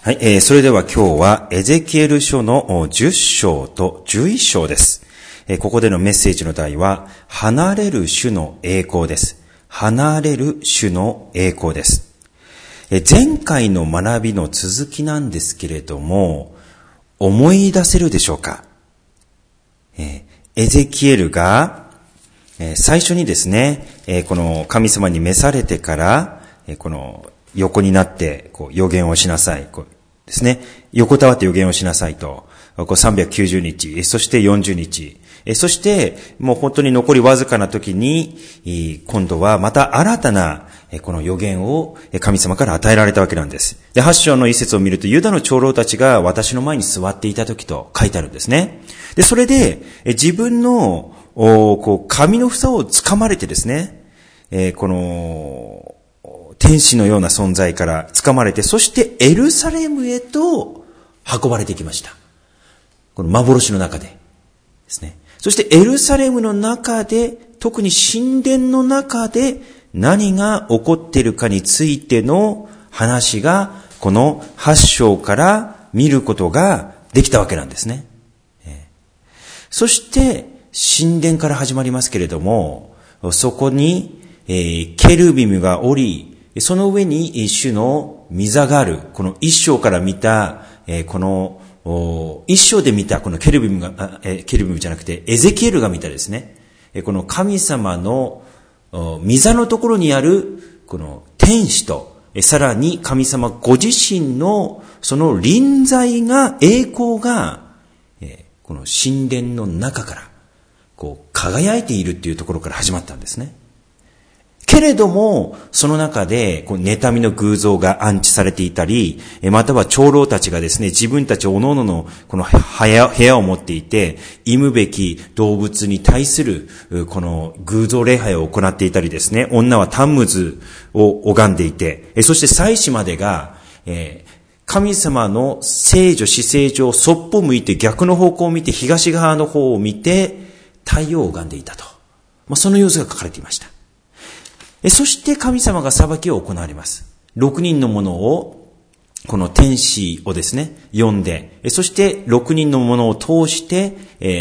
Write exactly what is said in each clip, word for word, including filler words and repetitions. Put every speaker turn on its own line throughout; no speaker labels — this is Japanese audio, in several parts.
はい、えー、それでは今日はエゼキエル書のじゅっ章とじゅういち章です。えー、ここでのメッセージの題は、離れる主の栄光です。離れる主の栄光です。えー、前回の学びの続きなんですけれども、思い出せるでしょうか？えー、エゼキエルが、えー、最初にですね、えー、この神様に召されてから、えー、この横になって、こう、予言をしなさい。こうですね。横たわって予言をしなさいと。こうさんびゃくきゅうじゅうにち、そしてよんじゅうにち。そして、もう本当に残りわずかな時に、今度はまた新たな、この予言を神様から与えられたわけなんです。で、はち章の一節を見ると、ユダの長老たちが私の前に座っていた時と書いてあるんですね。で、それで、自分の、こう、髪の房を掴まれてですね、この、天使のような存在から掴まれて、そしてエルサレムへと運ばれてきました。この幻の中でですね。そしてエルサレムの中で、特に神殿の中で何が起こっているかについての話が、このはち章から見ることができたわけなんですね。そして神殿から始まりますけれども、そこに、えー、ケルビムがおり、その上に主の御座がある。この一章から見た、えー、この一章で見たこのケルビムが、えー、ケルビムじゃなくてエゼキエルが見たですね、えー、この神様の御座のところにあるこの天使と、えー、さらに神様ご自身のその臨在が、栄光が、えー、この神殿の中からこう輝いているっていうところから始まったんですね。けれども、その中で、こう、妬みの偶像が安置されていたり、または長老たちがですね、自分たち各々のこの部屋、部屋を持っていて、忌むべき動物に対する、この偶像礼拝を行っていたりですね、女はタンムズを拝んでいて、そして祭司までが、えー、神様の聖女、至聖所をそっぽ向いて逆の方向を見て、東側の方を見て、太陽を拝んでいたと。まあ、その様子が書かれていました。そして神様が裁きを行われます。六人の者を、この天使をですね、呼んで、そして六人の者を通して、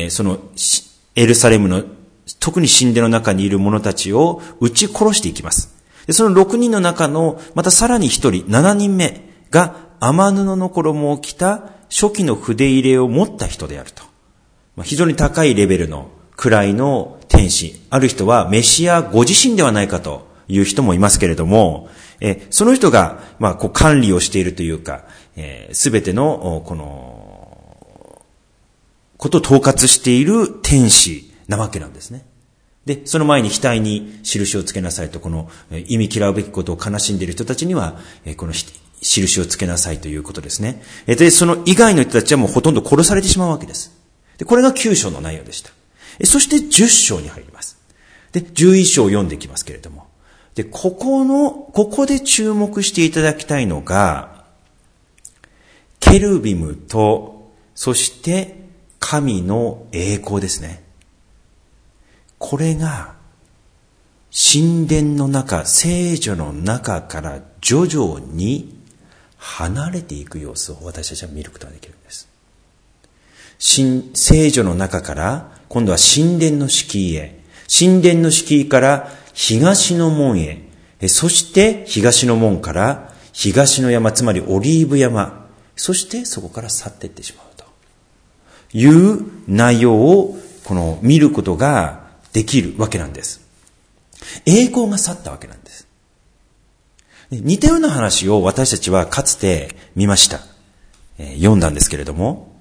そのエルサレムの、特に神殿の中にいる者たちを撃ち殺していきます。その六人の中の、またさらに一人、七人目が雨布の衣を着た初期の筆入れを持った人であると。非常に高いレベルの位の天使。ある人はメシアご自身ではないかという人もいますけれども、えその人が、まあ、こう管理をしているというか、すべての、この、ことを統括している天使なわけなんですね。で、その前に額に印をつけなさいと、この忌み嫌うべきことを悲しんでいる人たちには、この印をつけなさいということですね。で、その以外の人たちはもうほとんど殺されてしまうわけです。で、これがきゅう章の内容でした。そしてじゅっ章に入ります。で、じゅういち章を読んでいきますけれども。で、ここの、ここで注目していただきたいのが、ケルビムと、そして神の栄光ですね。これが、神殿の中、聖女の中から徐々に離れていく様子を私たちは見ることができるんです。神、聖女の中から、今度は神殿の敷居へ、神殿の敷居から東の門へ、そして東の門から東の山、つまりオリーブ山、そしてそこから去っていってしまうという内容をこの見ることができるわけなんです。栄光が去ったわけなんです。似たような話を私たちはかつて見ました。えー、読んだんですけれども、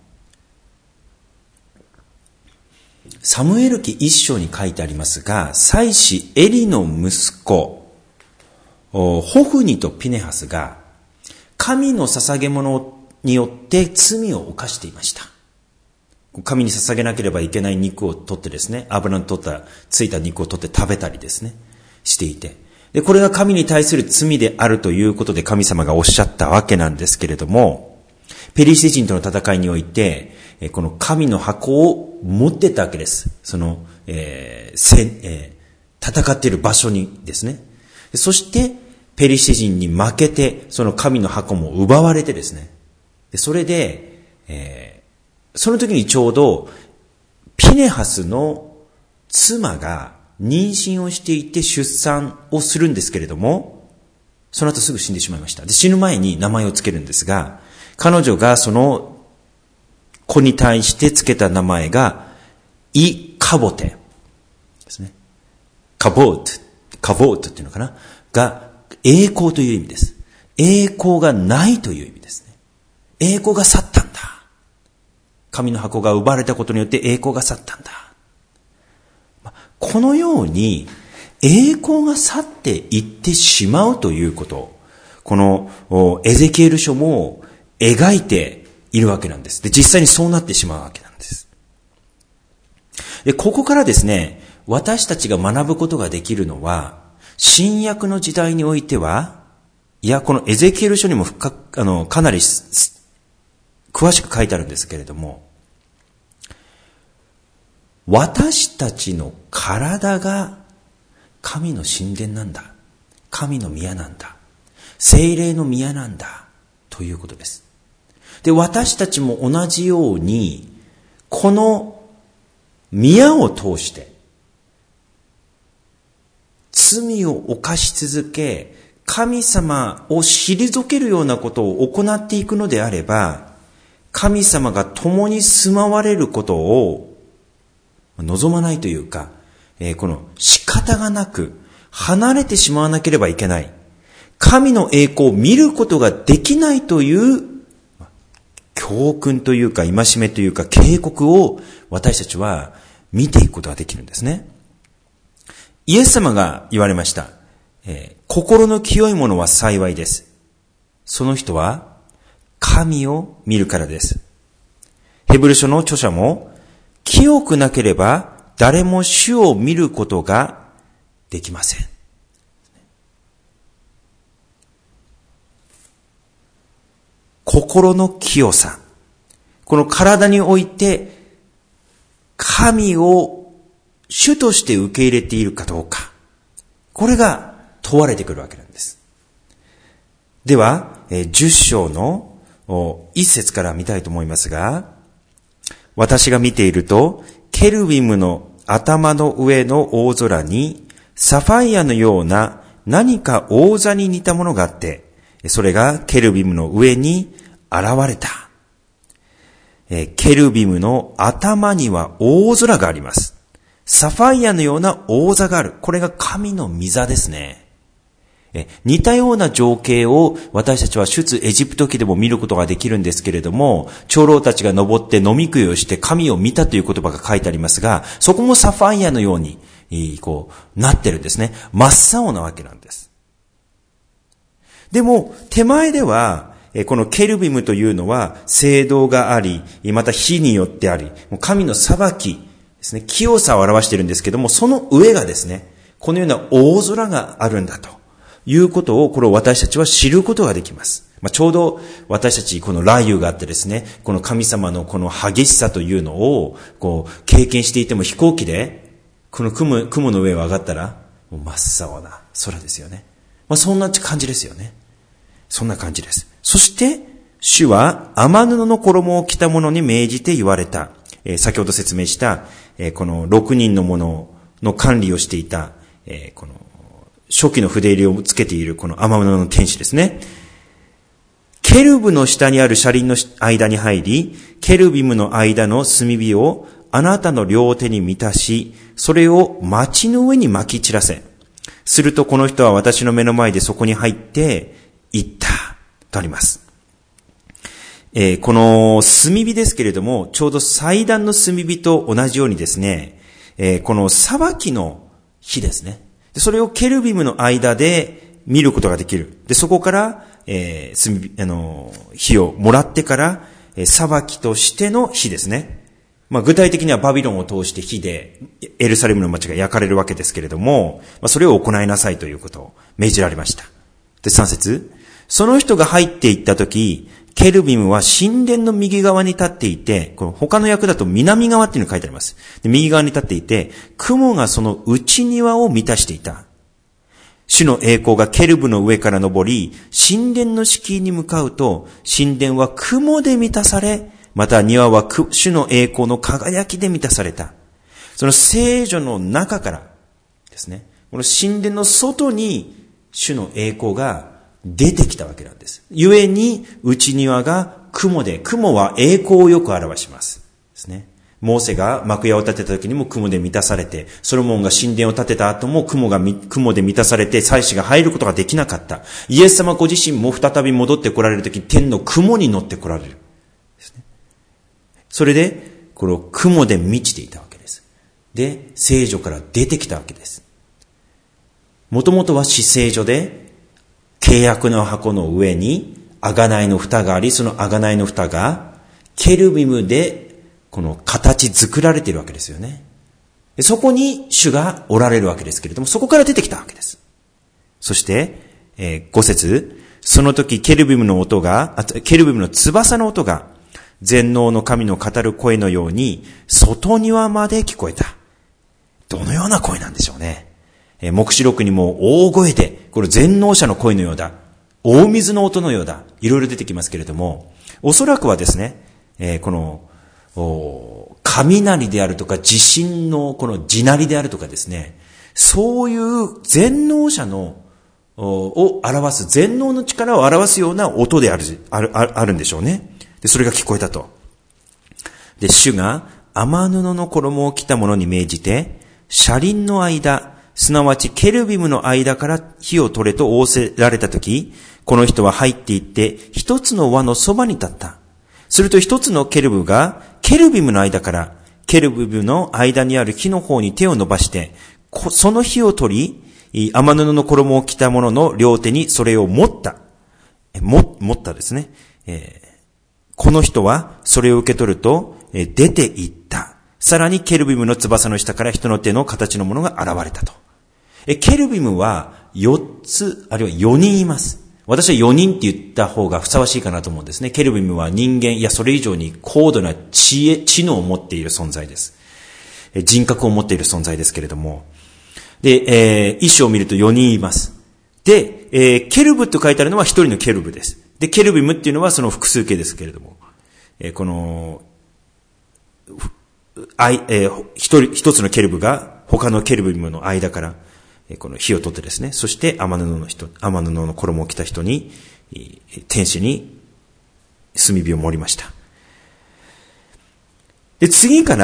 サムエル記一章に書いてありますが、祭司エリの息子、ホフニとピネハスが、神の捧げ物によって罪を犯していました。神に捧げなければいけない肉を取ってですね、油の取った、ついた肉を取って食べたりですね、していて。で、これが神に対する罪であるということで神様がおっしゃったわけなんですけれども、ペリシテ人との戦いにおいて、この神の箱を持ってったわけです。その、えーせえー、戦っている場所にですね。そして、ペリシテ人に負けて、その神の箱も奪われてですね。 でそれで、えー、その時にちょうどピネハスの妻が妊娠をしていて出産をするんですけれども、その後すぐ死んでしまいました。で、死ぬ前に名前をつけるんですが、彼女がその子に対してつけた名前がイカボテですね。カボート、カボートっていうのかなが栄光という意味です。栄光がないという意味ですね。栄光が去ったんだ。神の箱が奪われたことによって栄光が去ったんだ。このように栄光が去っていってしまうということ、このエゼキエル書も描いているわけなんです。で、実際にそうなってしまうわけなんです。で、ここからですね、私たちが学ぶことができるのは、新約の時代においては、いや、このエゼキエル書にも深く、あの、かなり詳しく書いてあるんですけれども、私たちの体が神の神殿なんだ。神の宮なんだ。聖霊の宮なんだ。ということです。で、私たちも同じように、この宮を通して、罪を犯し続け、神様を退けるようなことを行っていくのであれば、神様が共に住まわれることを望まないというか、えー、この仕方がなく離れてしまわなければいけない。神の栄光を見ることができないという教訓というか戒めというか警告を私たちは見ていくことができるんですね。イエス様が言われました。えー、心の清い者は幸いです。その人は神を見るからです。ヘブル書の著者も清くなければ誰も主を見ることができません。心の清さ。この体において神を主として受け入れているかどうか。これが問われてくるわけなんです。では、じゅっ章の一節から見たいと思いますが、私が見ていると、ケルビムの頭の上の大空に、サファイアのような何か大座に似たものがあって、それがケルビムの上に現れた。ケルビムの頭には大空があります。サファイアのような大座がある。これが神の御座ですね。え似たような情景を私たちは出エジプト記でも見ることができるんですけれども、長老たちが登って飲み食いをして神を見たという言葉が書いてありますが、そこもサファイアのようにこうなってるんですね。真っ青なわけなんです。でも手前ではこのケルビムというのは聖堂があり、また火によってあり、神の裁きですね、清さを表しているんですけども、その上がですね、このような大空があるんだということを、これを私たちは知ることができます。まあ、ちょうど私たちこの雷雨があってですね、この神様のこの激しさというのをこう経験していても、飛行機でこの雲、雲の上を上がったらもう真っ青な空ですよね。まあ、そんな感じですよね。そんな感じです。そして主は雨布の衣を着た者に命じて言われた。えー、先ほど説明した、えー、このろくにんの者の管理をしていた、えー、この初期の筆入れをつけているこの雨布の天使ですね。ケルブの下にある車輪の間に入り、ケルビムの間の炭火をあなたの両手に満たし、それを町の上に撒き散らせ。するとこの人は私の目の前でそこに入って行ったとあります。えー、この炭火ですけれども、ちょうど祭壇の炭火と同じようにですね、えー、この裁きの火ですね。それをケルビムの間で見ることができる。で、そこから、えー、炭火、あの、火をもらってから、えー、裁きとしての火ですね。まあ、具体的にはバビロンを通して火でエルサレムの町が焼かれるわけですけれども、まあ、それを行いなさいということを命じられました。で、さん節。その人が入っていったとき、ケルビムは神殿の右側に立っていて、この他の訳だと南側っていうのが書いてあります。で、右側に立っていて、雲がその内庭を満たしていた。 主の栄光がケルブの上から昇り、神殿の敷居に向かうと、神殿は雲で満たされ、また庭は主の栄光の輝きで満たされた。その聖所の中からですね、この神殿の外に主の栄光が出てきたわけなんです。故に内庭が雲で、雲は栄光をよく表します。ですね。モーセが幕屋を建てた時にも雲で満たされて、ソロモンが神殿を建てた後も雲が、雲で満たされて、祭司が入ることができなかった。イエス様ご自身も再び戻って来られる時、天の雲に乗って来られる。ですね。それで、この雲で満ちていたわけです。で、聖所から出てきたわけです。もともとは至聖所で、契約の箱の上に、贖いの蓋があり、その贖いの蓋が、ケルビムで、この形作られているわけですよね。そこに主がおられるわけですけれども、そこから出てきたわけです。そして、えー、ご節、その時ケルビムの音が、あケルビムの翼の音が、全能の神の語る声のように、外庭まで聞こえた。どのような声なんでしょうね。えー、黙示録にも大声で、これ全能者の声のようだ。大水の音のようだ。いろいろ出てきますけれども、おそらくはですね、えー、この、雷であるとか地震のこの地鳴りであるとかですね、そういう全能者のを表す、全能の力を表すような音である、ある、あるんでしょうね。で、それが聞こえたと。で、主が雨布の衣を着た者に命じて、車輪の間、すなわちケルビムの間から火を取れと仰せられたとき、この人は入っていって一つの輪のそばに立った。すると一つのケルブがケルビムの間からケルビムの間にある火の方に手を伸ばして、その火を取り、雨布の衣を着た者の両手にそれを持った。も、持ったですね。えー、この人はそれを受け取ると、えー、出て行った。さらにケルビムの翼の下から人の手の形のものが現れたと。えー、ケルビムはよっつ、あるいはよにんいます。私はよにんって言った方がふさわしいかなと思うんですね。ケルビムは人間、いやそれ以上に高度な知恵、知能を持っている存在です。人格を持っている存在ですけれども。で、えー、衣装を見るとよにんいます。で、えー、ケルブと書いてあるのは一人のケルブです。で、ケルビムっていうのはその複数形ですけれども。えー、この、あい、えー、一人、一つのケルブが他のケルビムの間から、この火を取ってですね、そして雨布の人、雨布の衣を着た人に、天使に炭火を盛りました。で、次から、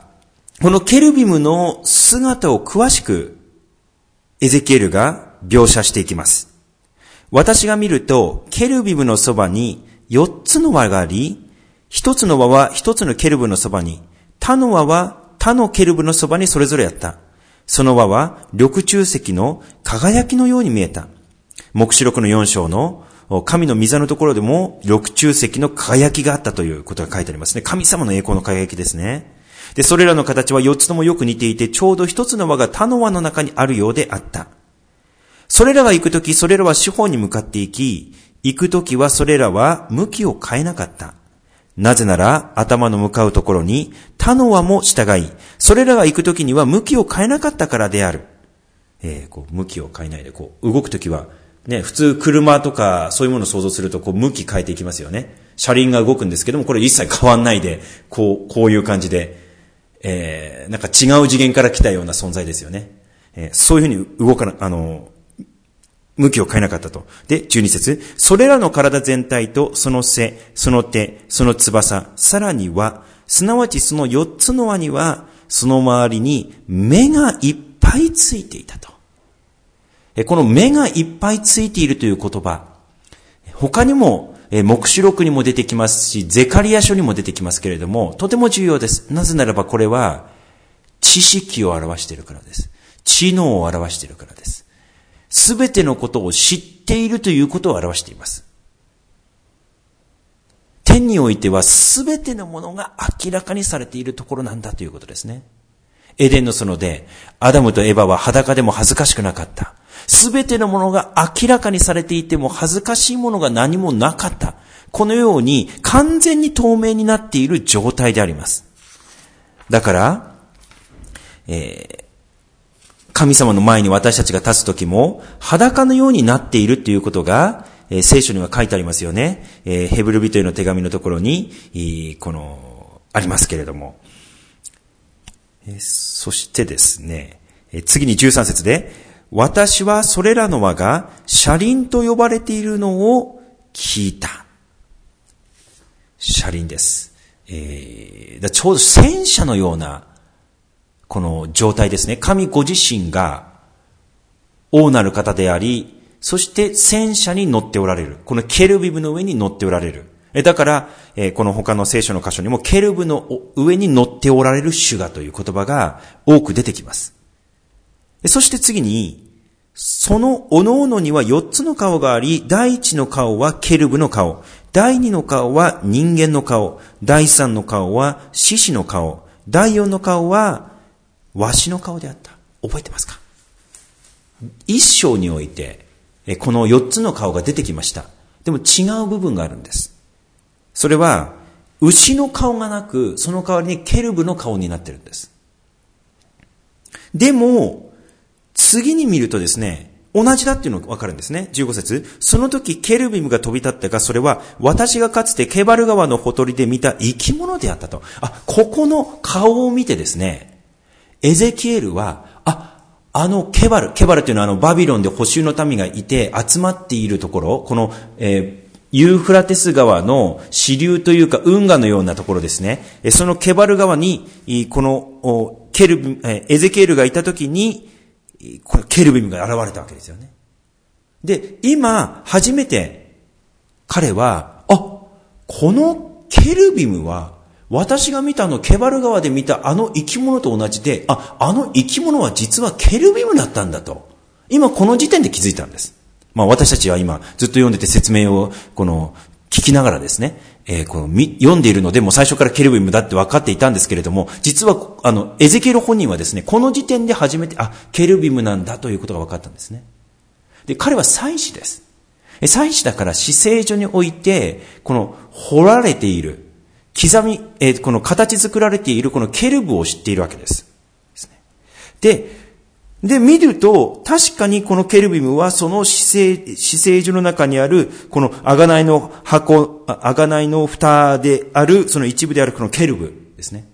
このケルビムの姿を詳しく、エゼキエルが描写していきます。私が見ると、ケルビムのそばによっつの輪があり、一つの輪は一つのケルブのそばに、他の輪は他のケルブのそばにそれぞれあった。その輪は緑柱石の輝きのように見えた。黙示録のよん章の神の御座のところでも緑柱石の輝きがあったということが書いてありますね。神様の栄光の輝きですね。で、それらの形はよっつともよく似ていて、ちょうど一つの輪が他の輪の中にあるようであった。それらが行くとき、それらは四方に向かっていき、行くときはそれらは向きを変えなかった。なぜなら、頭の向かうところに、他の輪も従い、それらが行くときには向きを変えなかったからである。えー、こう、向きを変えないで、こう、動くときは、ね、普通車とか、そういうものを想像すると、こう、向き変えていきますよね。車輪が動くんですけども、これ一切変わんないで、こう、こういう感じで、えー、なんか違う次元から来たような存在ですよね。えー、そういうふうに動かな、あの、向きを変えなかったと。で、じゅうに節。それらの体全体と、その背、その手、その翼、さらには、すなわちそのよっつの輪には、その周りに目がいっぱいついていたと。この目がいっぱいついているという言葉、他にも、黙示録にも出てきますし、ゼカリヤ書にも出てきますけれども、とても重要です。なぜならばこれは、知識を表しているからです。知能を表しているからです。すべてのことを知っているということを表しています。天においてはすべてのものが明らかにされているところなんだということですね。エデンの園でアダムとエバは裸でも恥ずかしくなかった。すべてのものが明らかにされていても恥ずかしいものが何もなかった。このように完全に透明になっている状態であります。だから、えー神様の前に私たちが立つときも、裸のようになっているということが、えー、聖書には書いてありますよね。えー、ヘブル人への手紙のところに、えー、この、ありますけれども。えー、そしてですね、えー、次にじゅうさん節で、私はそれらの輪が車輪と呼ばれているのを聞いた。車輪です。えー、だちょうど戦車のような、この状態ですね。神ご自身が王なる方であり、そして戦車に乗っておられる。このケルビムの上に乗っておられる。だから、この他の聖書の箇所にもケルブの上に乗っておられる主がという言葉が多く出てきます。そして次に、そのおのおのにはよっつの顔があり、第一の顔はケルブの顔、第二の顔は人間の顔、第三の顔は獅子の顔、第四の顔はわしの顔であった。覚えてますか？一章において、この四つの顔が出てきました。でも違う部分があるんです。それは、牛の顔がなく、その代わりにケルブの顔になってるんです。でも、次に見るとですね、同じだっていうのがわかるんですね。じゅうご節。その時ケルビムが飛び立ったが、それは私がかつてケバル川のほとりで見た生き物であったと。あ、ここの顔を見てですね、エゼキエルは、あ、あのケバル、ケバルというのはあのバビロンで捕囚の民がいて集まっているところ、この、えー、ユーフラテス川の支流というか運河のようなところですね。そのケバル川に、このケルビ、エゼキエルがいたときに、このケルビムが現れたわけですよね。で、今、初めて彼は、あ、このケルビムは、私が見たあのケバル川で見たあの生き物と同じで、あ、あの生き物は実はケルビムだったんだと。今この時点で気づいたんです。まあ私たちは今ずっと読んでて説明をこの聞きながらですね、えー、この読んでいるのでもう最初からケルビムだって分かっていたんですけれども、実はあのエゼキエル本人はですね、この時点で初めて、あ、ケルビムなんだということが分かったんですね。で、彼は祭司です。祭司だから至聖所において、この掘られている、刻み、えー、この形作られているこのケルブを知っているわけです。で、で、見ると、確かにこのケルビムはその至聖、至聖所の中にある、この贖いの箱、贖いの蓋である、その一部であるこのケルブですね。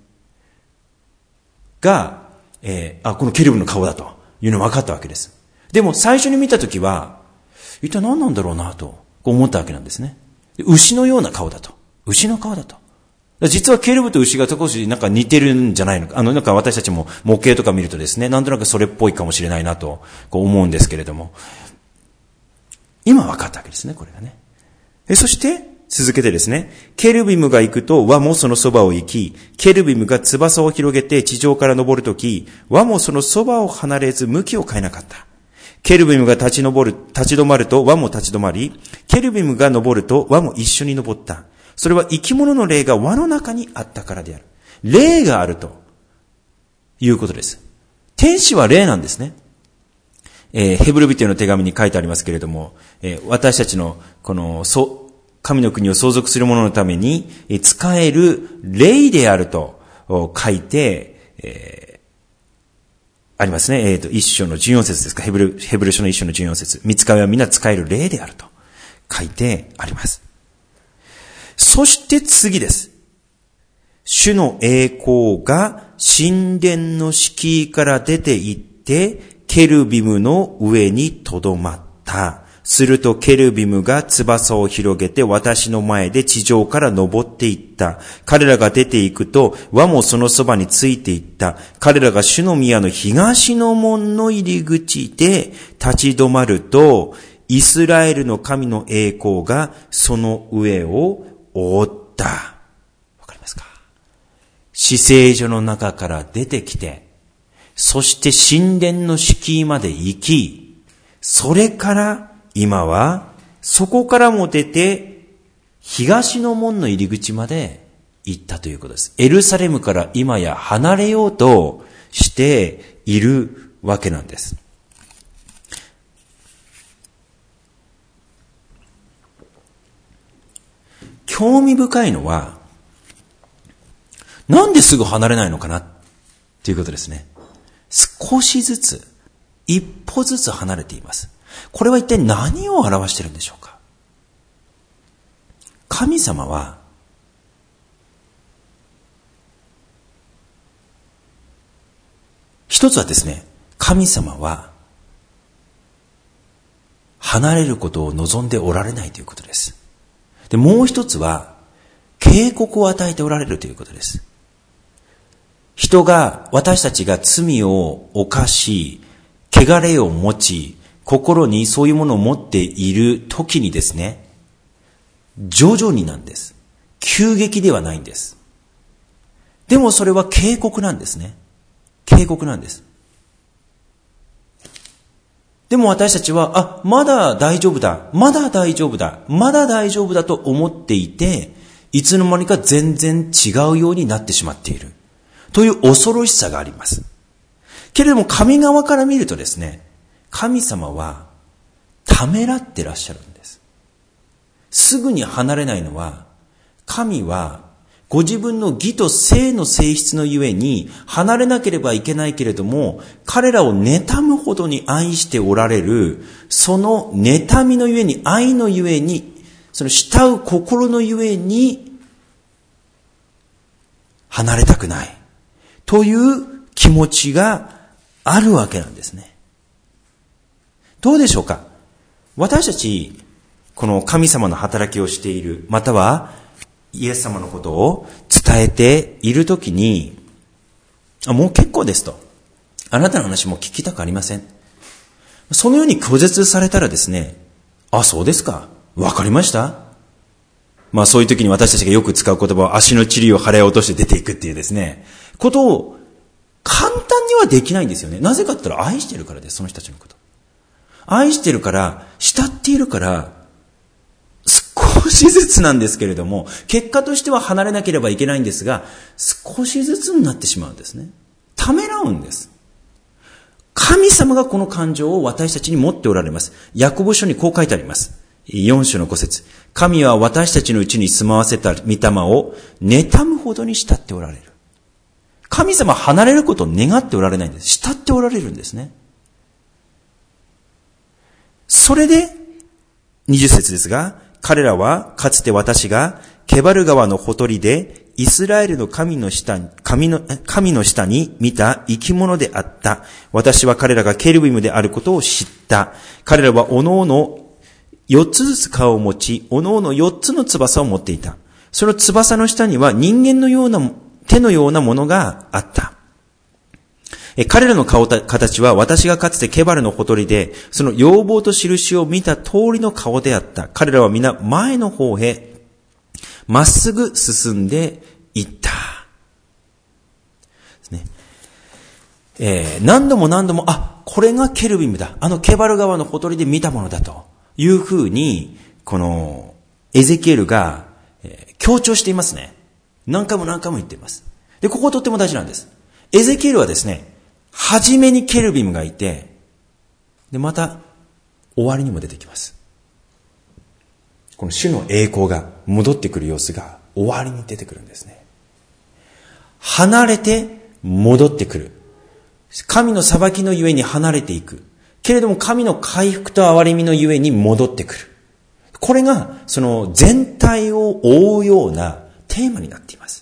が、えー、あ、このケルブの顔だというのが分かったわけです。でも最初に見たときは、一体何なんだろうなと思ったわけなんですね。牛のような顔だと。牛の顔だと。実はケルブと牛が少しなんか似てるんじゃないのか。あのなんか私たちも模型とか見るとですね、なんとなくそれっぽいかもしれないなとこう思うんですけれども。今分かったわけですね、これがね。えそして続けてですね、ケルビムが行くと輪もそのそばを行き、ケルビムが翼を広げて地上から登るとき、輪もそのそばを離れず向きを変えなかった。ケルビムが立ち上る、立ち止まると輪も立ち止まり、ケルビムが登ると輪も一緒に登った。それは生き物の霊が輪の中にあったからである。霊があるということです。天使は霊なんですね。えー、ヘブル人への手紙に書いてありますけれども、えー、私たちのこのそ神の国を相続する者のために使える霊であると書いて、えー、ありますね。えっと、一章のじゅうよん節ですか。ヘブル、ヘブル書の一章のじゅうよん節。御使いは皆使える霊であると書いてあります。そして次です。主の栄光が神殿の敷居から出て行って、ケルビムの上にとどまった。するとケルビムが翼を広げて私の前で地上から登っていった。彼らが出て行くと輪もそのそばについていった。彼らが主の宮の東の門の入り口で立ち止まると、イスラエルの神の栄光がその上を覆った。わかりますか？至聖所の中から出てきて、そして神殿の敷居まで行き、それから今はそこからも出て東の門の入り口まで行ったということです。エルサレムから今や離れようとしているわけなんです。興味深いのは、なんですぐ離れないのかなっていうことですね。少しずつ、 一歩ずつ離れています。これは一体何を表しているんでしょうか。神様は、一つはですね、神様は、離れることを望んでおられないということです。で、もう一つは、警告を与えておられるということです。人が、私たちが罪を犯し、汚れを持ち、心にそういうものを持っている時にですね、徐々になんです。急激ではないんです。でもそれは警告なんですね。警告なんです。でも私たちは、あ、まだ大丈夫だ、まだ大丈夫だ、まだ大丈夫だと思っていて、いつの間にか全然違うようになってしまっている。という恐ろしさがあります。けれども神側から見るとですね、神様はためらってらっしゃるんです。すぐに離れないのは、神はご自分の義と聖の性質のゆえに離れなければいけないけれども、彼らを妬むほどに愛しておられる、その妬みのゆえに、愛のゆえに、その慕う心のゆえに、離れたくないという気持ちがあるわけなんですね。どうでしょうか。私たち、この神様の働きをしている、またはイエス様のことを伝えているときに、あ、もう結構ですと。あなたの話も聞きたくありません。そのように拒絶されたらですね、あ、そうですか。わかりました。まあそういう時に私たちがよく使う言葉は足の塵を払い落として出ていくっていうですね、ことを簡単にはできないんですよね。なぜかって言ったら愛してるからです、その人たちのこと。愛してるから、慕っているから、少しずつなんですけれども、結果としては離れなければいけないんですが、少しずつになってしまうんですね。ためらうんです。神様がこの感情を私たちに持っておられます。ヤコブ書にこう書いてあります。よん章のご節。神は私たちのうちに住まわせた御霊を妬むほどに慕っておられる。神様は離れることを願っておられないんです。慕っておられるんですね。それで、にじゅう節ですが、彼らはかつて私がケバル川のほとりでイスラエルの神の下に、神の、神の下に見た生き物であった。私は彼らがケルビムであることを知った。彼らはおのおの四つずつ顔を持ち、おのおの四つの翼を持っていた。その翼の下には人間のような手のようなものがあった。彼らの顔た形は私がかつてケバルのほとりでその要望と印を見た通りの顔であった。彼らは皆前の方へまっすぐ進んでいった。ですね。えー、何度も何度も、あ、これがケルビムだ。あのケバル川のほとりで見たものだというふうに、このエゼキエルが、えー、強調していますね。何回も何回も言っています。で、こことっても大事なんです。エゼキエルはですね、はじめにケルビムがいて、で、また終わりにも出てきます。この主の栄光が戻ってくる様子が終わりに出てくるんですね。離れて戻ってくる。神の裁きのゆえに離れていく。けれども神の回復と憐れみのゆえに戻ってくる。これがその全体を覆うようなテーマになっています。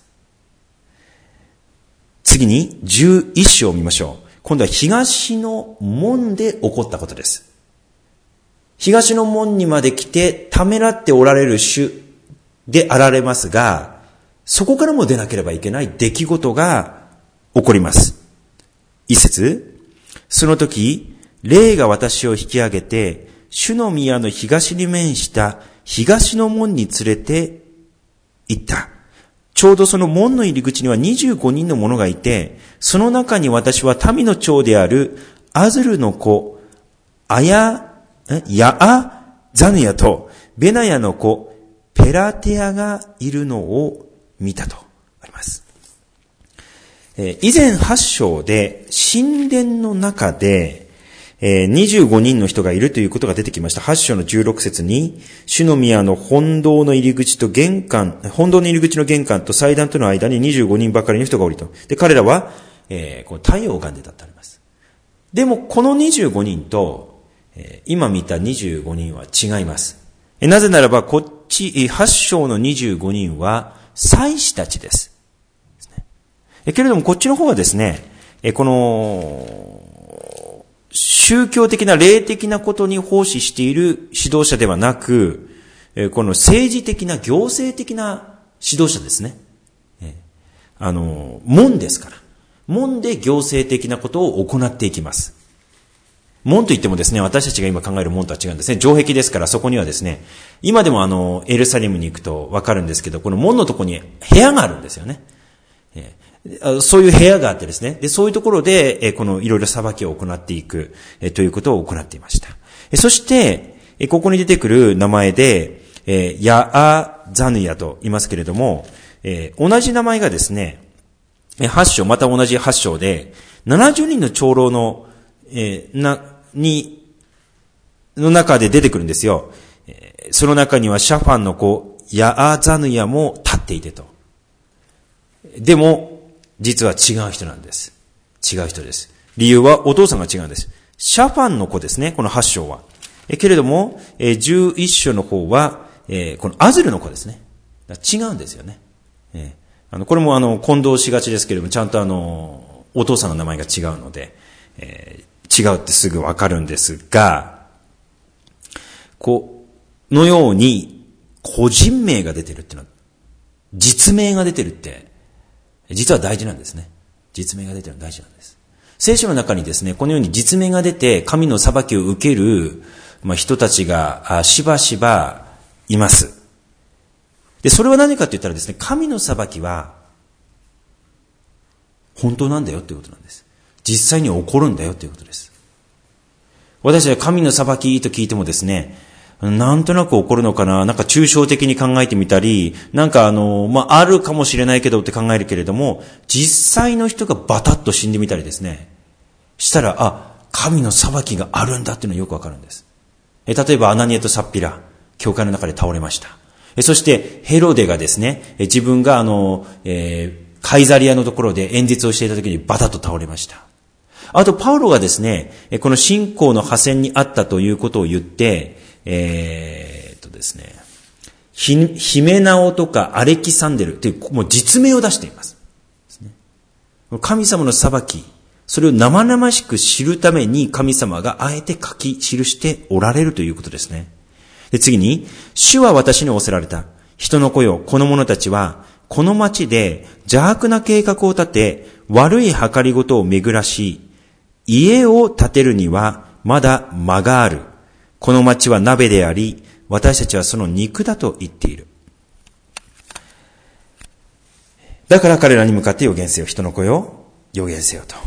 次にじゅういち章を見ましょう。今度は東の門で起こったことです。東の門にまで来てためらっておられる主であられますが、そこからも出なければいけない出来事が起こります。一節、その時、霊が私を引き上げて、主の宮の東に面した東の門に連れて行った。ちょうどその門の入り口にはにじゅうごにんの者がいて、その中に私は民の長であるアズルの子、アヤ、ヤアザヌヤとベナヤの子、ペラテアがいるのを見たとあります。えー、以前はち章で神殿の中で、えー、にじゅうごにんの人がいるということが出てきました。はち章のじゅうろく節に、主の宮の本堂の入り口と玄関、本堂の入り口の玄関と祭壇との間ににじゅうごにんばかりの人がおりと。で、彼らは、えー、こう太陽を拝んでたってあります。 でもこのにじゅうごにんと、えー、今見たにじゅうごにんは違います。えー、なぜならばこっちはち章のにじゅうごにんは祭司たちです。えー、けれどもこっちの方はですね、えー、この宗教的な霊的なことに奉仕している指導者ではなく、えー、この政治的な行政的な指導者ですね。えー、あの門ですから。門で行政的なことを行っていきます。門といってもですね、私たちが今考える門とは違うんですね。城壁ですから、そこにはですね、今でもあの、エルサレムに行くとわかるんですけど、この門のところに部屋があるんですよね。えー、そういう部屋があってですね、で、そういうところで、えー、このいろいろ裁きを行っていく、えー、ということを行っていました。えー、そして、えー、ここに出てくる名前で、えー、ヤアザヌヤと言いますけれども、えー、同じ名前がですね、はち章、また同じはち章で、ななじゅうにんの長老の、えー、な、に、の中で出てくるんですよ。えー、その中にはシャファンの子、ヤアザヌヤも立っていてと。でも、実は違う人なんです。違う人です。理由はお父さんが違うんです。シャファンの子ですね、このはち章は。えー、けれども、えー、じゅういっ章の方は、えー、このアズルの子ですね。違うんですよね。えーあの、これもあの、混同しがちですけれども、ちゃんとあの、お父さんの名前が違うので、えー、違うってすぐわかるんですが、こう、のように、個人名が出てるっていうのは、実名が出てるって、実は大事なんですね。実名が出てるのは大事なんです。聖書の中にですね、このように実名が出て、神の裁きを受ける、まあ、人たちが、しばしばいます。で、それは何かって言ったらですね、神の裁きは、本当なんだよっていうことなんです。実際に起こるんだよっていうことです。私は神の裁きと聞いてもですね、なんとなく起こるのかな、なんか抽象的に考えてみたり、なんかあの、まあ、あるかもしれないけどって考えるけれども、実際の人がバタッと死んでみたりですね、したら、あ、神の裁きがあるんだっていうのがよくわかるんです。え、例えばアナニエとサッピラ、教会の中で倒れました。そしてヘロデがですね、自分があの、えー、カイザリアのところで演説をしていた時にバタッと倒れました。あとパウロがですね、この信仰の破線にあったということを言って、えー、っとですね、ヒ、ヒメナオとかアレキサンデルというもう実名を出しています。神様の裁き、それを生々しく知るために神様があえて書き記しておられるということですね。で、次に、主は私に仰せられた。人の子よ、この者たちは、この町で邪悪な計画を立て、悪い計りごとを巡らし、家を建てるにはまだ間がある。この町は鍋であり、私たちはその肉だと言っている。だから彼らに向かって予言せよ。人の子よ、予言せよと。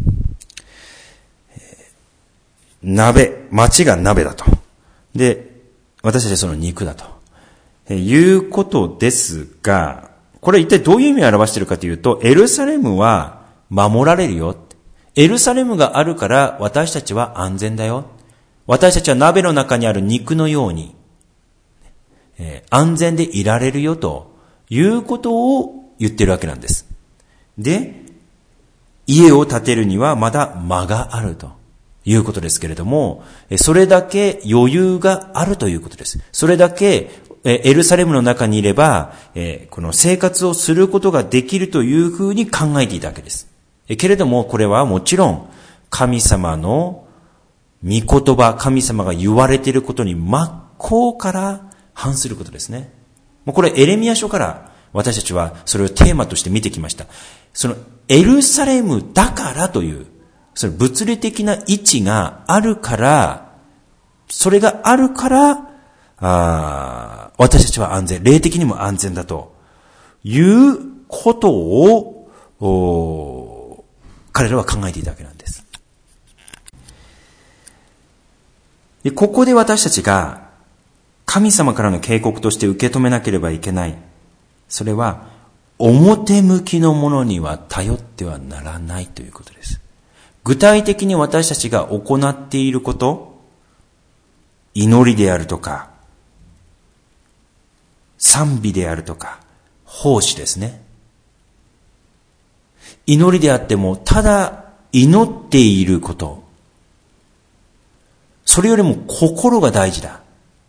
鍋、町が鍋だと。で、私たちはその肉だということですが、これ一体どういう意味を表しているかというと、エルサレムは守られるよ。エルサレムがあるから私たちは安全だよ。私たちは鍋の中にある肉のように、えー、安全でいられるよということを言ってるわけなんです。で、家を建てるにはまだ間があるということですけれども、それだけ余裕があるということです。それだけエルサレムの中にいれば、この生活をすることができるというふうに考えていたわけです。けれども、これはもちろん神様の御言葉、神様が言われていることに真っ向から反することですね。これエレミヤ書から私たちはそれをテーマとして見てきました。そのエルサレムだからという、その物理的な位置があるから、それがあるから、あ私たちは安全、霊的にも安全だということを彼らは考えていたわけなんです。で、ここで私たちが神様からの警告として受け止めなければいけない。それは表向きのものには頼ってはならないということです。具体的に私たちが行っていること、祈りであるとか、賛美であるとか、奉仕ですね。祈りであっても、ただ祈っていること、 それよりも心が大事だ。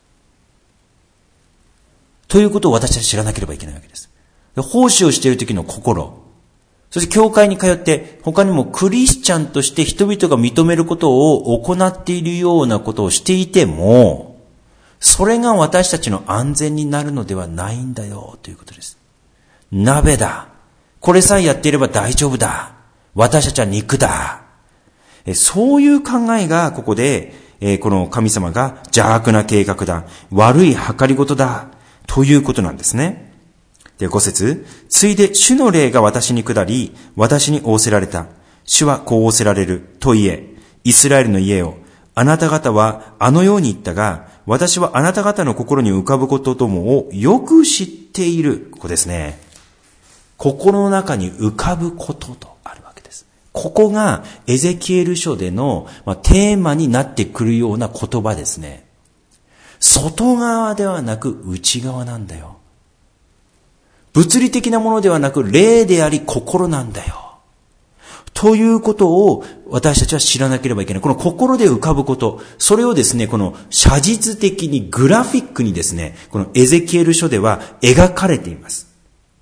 ということを私たちは知らなければいけないわけです。奉仕をしている時の心。そして教会に通って他にもクリスチャンとして人々が認めることを行っているようなことをしていても、それが私たちの安全になるのではないんだよということです。鍋だ。これさえやっていれば大丈夫だ。私たちは肉だ。そういう考えがここで、この神様が邪悪な計画だ。悪い計りごとだ。ということなんですね。で、ご節、ついで主の霊が私に下り、私に仰せられた。主はこう仰せられる。と言え、イスラエルの家よ。あなた方はあのように言ったが、私はあなた方の心に浮かぶことともをよく知っている。ここですね。心の中に浮かぶこととあるわけです。ここがエゼキエル書での、まあ、テーマになってくるような言葉ですね。外側ではなく内側なんだよ。物理的なものではなく霊であり心なんだよ。ということを私たちは知らなければいけない。この心で浮かぶこと、それをですね、この写実的にグラフィックにですね、このエゼキエル書では描かれています。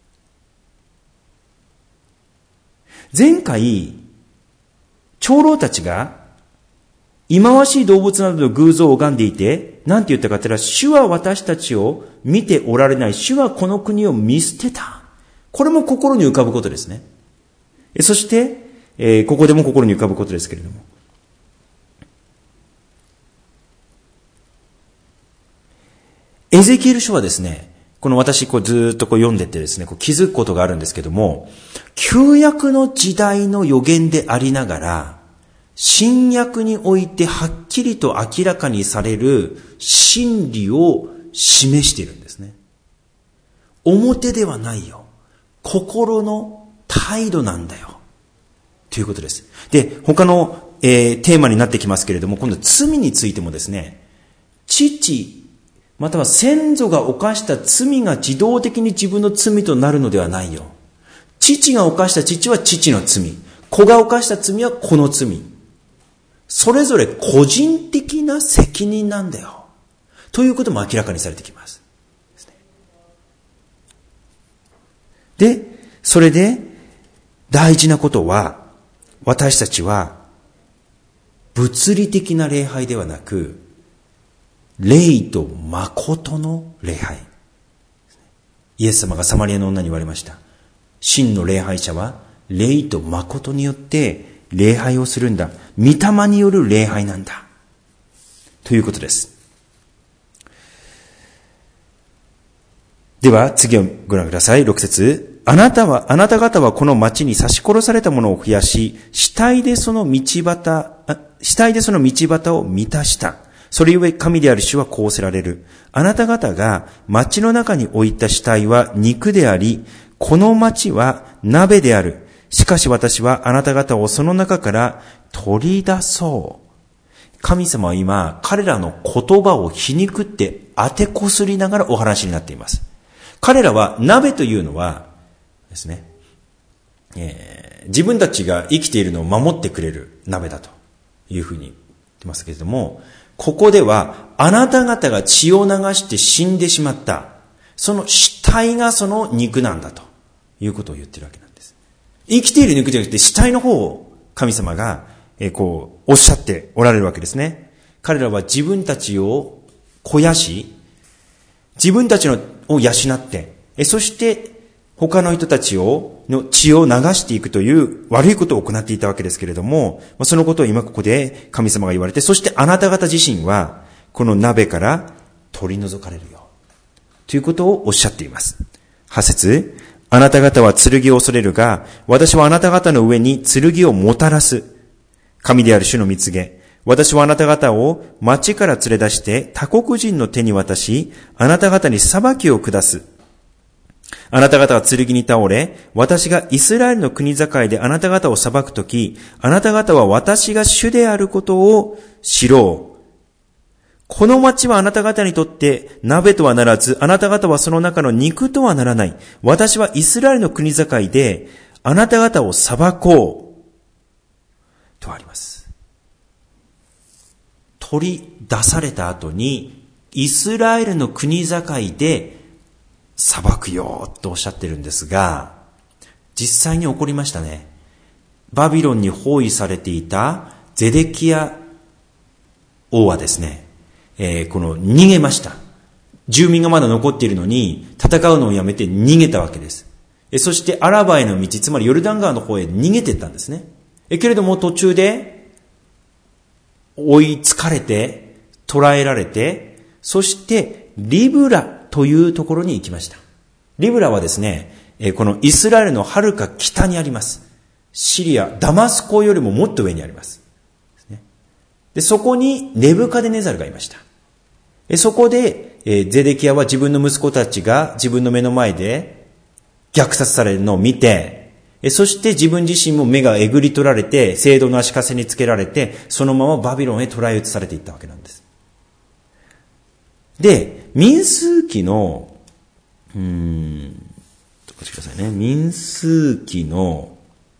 前回、長老たちが忌まわしい動物などの偶像を拝んでいて、なんて言ったかというと、主は私たちを見ておられない。主はこの国を見捨てた。これも心に浮かぶことですね。そして、えー、ここでも心に浮かぶことですけれども。エゼキエル書はですね、この私こうずっとこう読んでてですね、こう気づくことがあるんですけども、旧約の時代の予言でありながら、新約においてはっきりと明らかにされる真理を示しているんですね。表ではないよ。心の態度なんだよ。ということです。で、他の、えー、テーマになってきますけれども、今度罪についてもですね、父、または先祖が犯した罪が自動的に自分の罪となるのではないよ。父が犯した父は父の罪。子が犯した罪は子の罪。それぞれ個人的な責任なんだよ。ということも明らかにされてきます。で、それで大事なことは、私たちは物理的な礼拝ではなく、霊と誠の礼拝。イエス様がサマリアの女に言われました。真の礼拝者は霊と誠によって礼拝をするんだ。御霊による礼拝なんだ。ということです。では次をご覧ください。ろく節。あなたは、あなた方はこの町に刺し殺された者を増やし、死体でその道端、死体でその道端を満たした。それゆえ神である主はこうせられる。あなた方が町の中に置いた死体は肉であり、この町は鍋である。しかし私はあなた方をその中から取り出そう。神様は今、彼らの言葉を皮肉って当てこすりながらお話になっています。彼らは鍋というのはですね、えー、自分たちが生きているのを守ってくれる鍋だというふうに言ってますけれども、ここではあなた方が血を流して死んでしまった、その死体がその肉なんだということを言ってるわけなんです。生きている肉じゃなくて死体の方を神様が、えー、こうおっしゃっておられるわけですね。彼らは自分たちを肥やし、自分たちのを養って、えそして他の人たちをの血を流していくという悪いことを行っていたわけですけれども、そのことを今ここで神様が言われて、そしてあなた方自身はこの鍋から取り除かれるよということをおっしゃっています。は節。あなた方は剣を恐れるが、私はあなた方の上に剣をもたらす。神である主の蜜げ。私はあなた方を町から連れ出して他国人の手に渡し、あなた方に裁きを下す。あなた方は剣に倒れ、私がイスラエルの国境であなた方を裁くとき、あなた方は私が主であることを知ろう。この町はあなた方にとって鍋とはならず、あなた方はその中の肉とはならない。私はイスラエルの国境であなた方を裁こう。とあります。 取り出された後に、イスラエルの国境で裁くよとおっしゃってるんですが、実際に起こりましたね。バビロンに包囲されていたゼデキヤ王はですね、えー、この逃げました。住民がまだ残っているのに戦うのをやめて逃げたわけです。えそしてアラバへの道、つまりヨルダン川の方へ逃げていったんですね。えけれども途中で追いつかれて捕らえられて、そしてリブラというところに行きました。リブラはですね、えこのイスラエルのはるか北にあります。シリア、ダマスコよりももっと上にあります。で、そこにネブカデネザルがいました。えそこで、えゼデキヤは自分の息子たちが自分の目の前で虐殺されるのを見て、えそして自分自身も目がえぐり取られて、聖堂の足かせにつけられて、そのままバビロンへ捕らえ移されていったわけなんです。で、民数記の、うーん、ちょっと待ってくださいね。民数記の、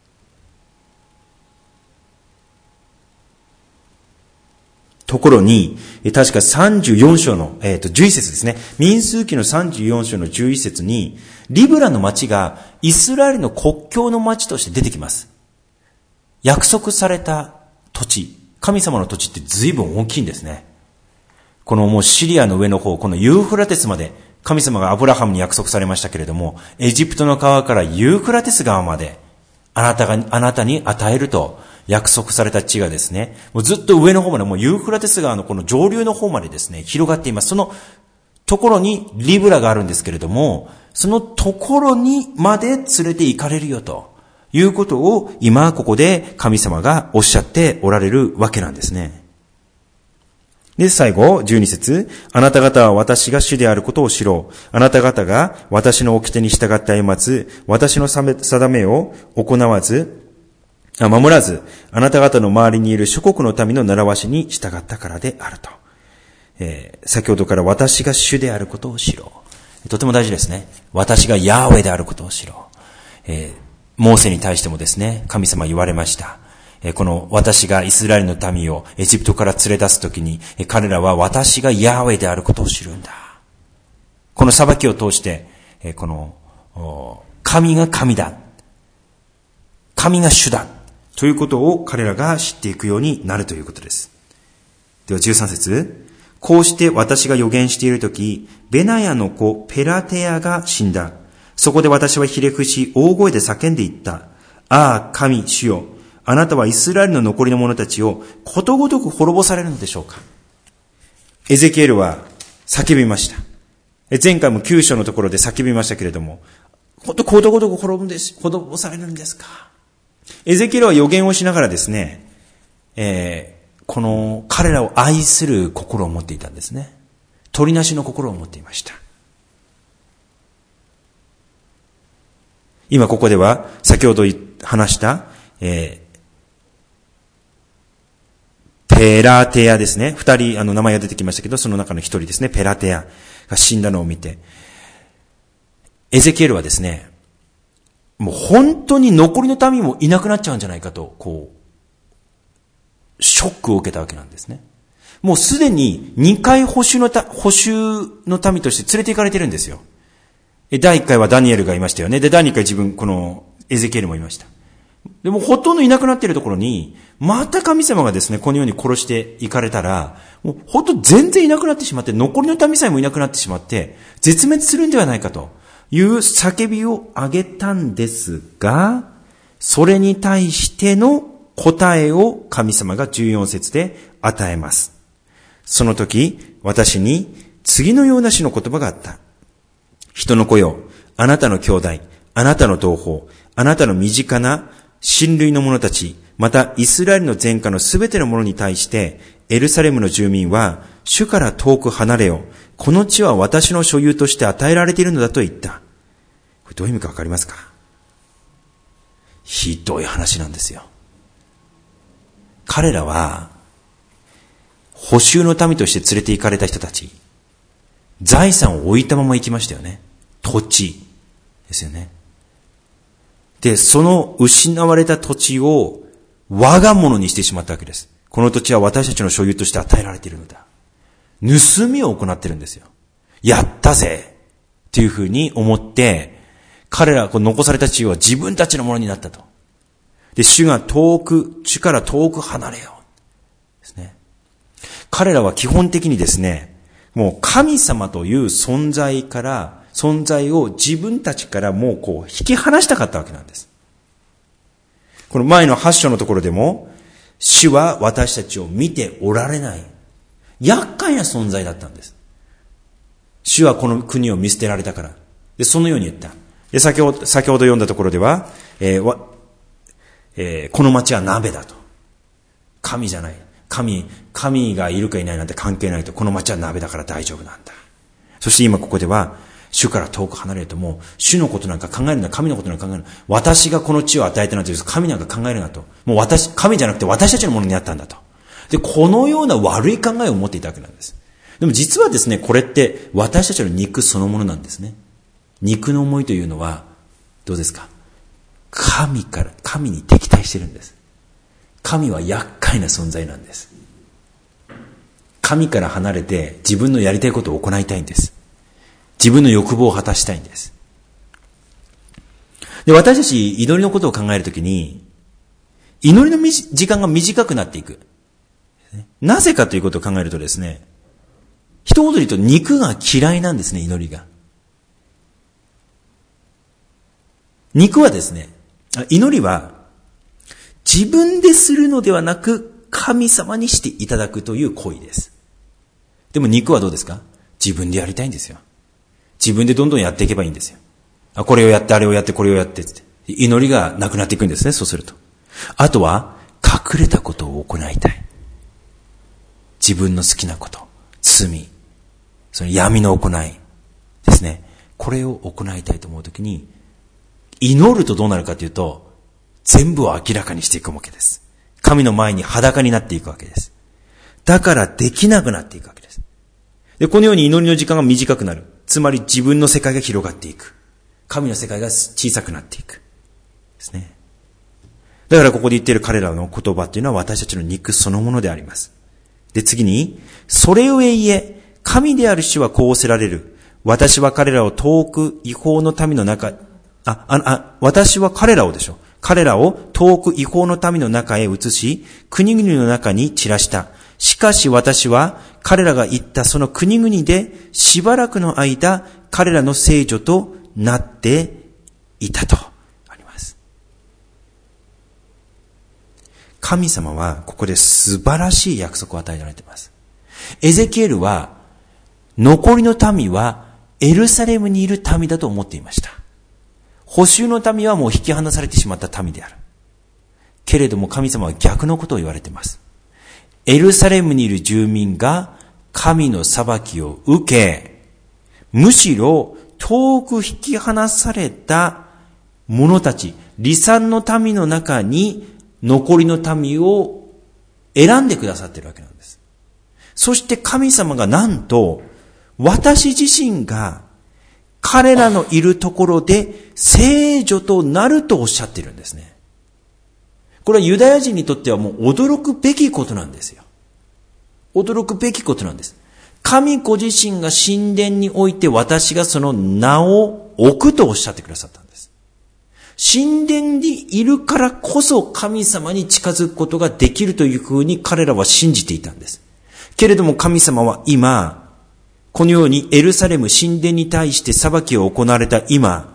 ところに、確かさんじゅうよん章の、えっと、じゅういち節ですね。民数記のさんじゅうよん章のじゅういち節に、リブラの町がイスラエルの国境の町として出てきます。約束された土地、神様の土地って随分大きいんですね。このもうシリアの上の方、このユーフラテスまで、神様がアブラハムに約束されましたけれども、エジプトの川からユーフラテス川まで、あなたが、あなたに与えると、約束された地がですね、もうずっと上の方まで、もうユーフラテス川のこの上流の方までですね、広がっています。そのところにリブラがあるんですけれども、そのところにまで連れて行かれるよということを今ここで神様がおっしゃっておられるわけなんですね。で、最後、じゅうに節。あなた方は私が主であることを知ろう。あなた方が私の掟に従って歩まず、私の定めを行わず、守らず、あなた方の周りにいる諸国の民の習わしに従ったからであると。えー、先ほどから私が主であることを知ろう。とても大事ですね。私がヤーウェであることを知ろう。えー、モーセに対してもですね、神様言われました。えー、この私がイスラエルの民をエジプトから連れ出すときに、えー、彼らは私がヤーウェであることを知るんだ。この裁きを通して、えー、この、神が神だ。神が主だ。ということを彼らが知っていくようになるということです。ではじゅうさん節。こうして私が予言しているとき、ベナヤの子ペラテヤが死んだ。そこで私はひれ伏し大声で叫んでいった。ああ、神、主よ。あなたはイスラエルの残りの者たちをことごとく滅ぼされるのでしょうか。エゼキエルは叫びました。前回もきゅう章のところで叫びましたけれども、ほんとことごとく滅ぶんです、滅ぼされるんですか。エゼキエルは予言をしながらですね、えー、この彼らを愛する心を持っていたんですね。取りなしの心を持っていました。今ここでは先ほど話した、えー、ペラテヤですね。二人あの名前が出てきましたけど、その中の一人ですね、ペラテヤが死んだのを見て、エゼキエルはですね、もう本当に残りの民もいなくなっちゃうんじゃないかと、こう、ショックを受けたわけなんですね。もうすでににかい捕囚のた、捕囚の民として連れて行かれてるんですよ。だいいっかいはダニエルがいましたよね。で、だいにかい自分、このエゼキエルもいました。でもほとんどいなくなっているところに、また神様がですね、このように殺していかれたら、もうほんと全然いなくなってしまって、残りの民さえもいなくなってしまって、絶滅するんではないかと。いう叫びを上げたんですが、それに対しての答えを神様がじゅうよん節で与えます。その時、私に次のような詩の言葉があった。人の子よ、あなたの兄弟、あなたの同胞、あなたの身近な親類の者たち、またイスラエルの全家のすべての者に対して、エルサレムの住民は主から遠く離れよ。この地は私の所有として与えられているのだと言った。これどういう意味かわかりますか？ひどい話なんですよ。彼らは、捕囚の民として連れて行かれた人たち、財産を置いたまま行きましたよね。土地ですよね。で、その失われた土地を我が物にしてしまったわけです。 この土地は私たちの所有として与えられているのだ。盗みを行ってるんですよ。やったぜっていうふうに思って、彼らが残された地位は自分たちのものになったと。で、主が遠く、主から遠く離れよう。ですね。彼らは基本的にですね、もう神様という存在から、存在を自分たちからもうこう引き離したかったわけなんです。この前のはち章のところでも、主は私たちを見ておられない。厄介な存在だったんです。主はこの国を見捨てられたから。で、そのように言った。で、先ほど、先ほど読んだところでは、えーわえー、この町は鍋だと。神じゃない。神、神がいるかいないなんて関係ないと。この町は鍋だから大丈夫なんだ。そして今ここでは、主から遠く離れるともう、主のことなんか考えるな、神のことなんか考えるな。私がこの地を与えたなんて言うと、神なんか考えるなと。もう私、神じゃなくて私たちのものになったんだと。で、このような悪い考えを持っていたわけなんです。でも実はですね、これって私たちの肉そのものなんですね。肉の思いというのは、どうですか？神から、神に敵対してるんです。神は厄介な存在なんです。神から離れて自分のやりたいことを行いたいんです。自分の欲望を果たしたいんです。で、私たち祈りのことを考えるときに、祈りの時間が短くなっていく。なぜかということを考えるとですね、一言で言うと肉が嫌いなんですね、祈りが。肉はですね、祈りは自分でするのではなく神様にしていただくという行為です。でも肉はどうですか？自分でやりたいんですよ。自分でどんどんやっていけばいいんですよ。あ、これをやって、あれをやって、これをやってって。祈りがなくなっていくんですね、そうすると。あとは、隠れたことを行いたい。自分の好きなこと、罪、その闇の行いですね。これを行いたいと思うときに、祈るとどうなるかというと、全部を明らかにしていくわけです。神の前に裸になっていくわけです。だからできなくなっていくわけです。で、このように祈りの時間が短くなる。つまり自分の世界が広がっていく。神の世界が小さくなっていく。ですね。だからここで言っている彼らの言葉っていうのは私たちの肉そのものであります。で、次に、それゆえいえ、神である主はこうおせられる。私は彼らを遠く違法の民の中、あ、あ、あ、私は彼らをでしょ。彼らを遠く違法の民の中へ移し、国々の中に散らした。しかし私は彼らが行ったその国々でしばらくの間、彼らの聖女となっていたとあります。神様はここで素晴らしい約束を与えられています。エゼキエルは残りの民はエルサレムにいる民だと思っていました。捕囚の民はもう引き離されてしまった民である。けれども神様は逆のことを言われています。エルサレムにいる住民が神の裁きを受け、むしろ遠く引き離された者たち、離散の民の中に残りの民を選んでくださっているわけなんです。そして神様がなんと私自身が彼らのいるところで聖女となるとおっしゃっているんですね。これはユダヤ人にとってはもう驚くべきことなんですよ。驚くべきことなんです。神ご自身が神殿において私がその名を置くとおっしゃってくださったんです。神殿にいるからこそ神様に近づくことができるというふうに彼らは信じていたんです。けれども神様は今、このようにエルサレム神殿に対して裁きを行われた今、